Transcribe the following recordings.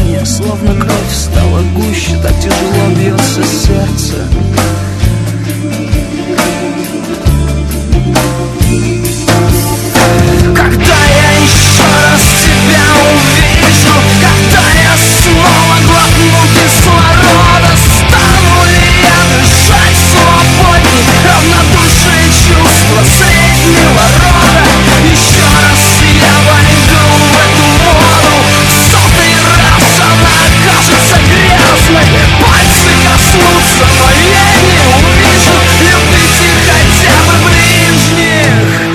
дыхание, словно кровь стала гуще, так тяжело бьется сердце. Когда я еще раз тебя увижу, когда я снова глотну кислорода, стану ли я дышать свободней? Равнодушие чувства среднего рода. Еще раз я войду в эту воду, в сотый раз она окажется грязной. Пальцы коснутся, но я не увижу. Любите хотя бы ближних.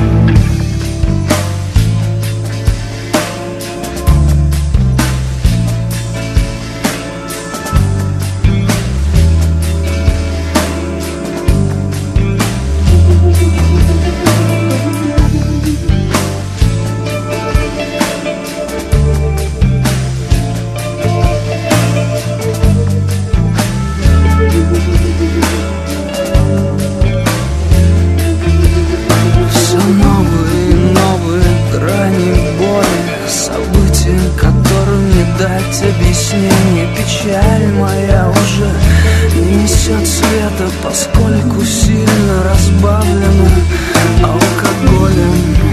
Объяснение, печаль моя уже не несет света, поскольку сильно разбавлена алкоголем.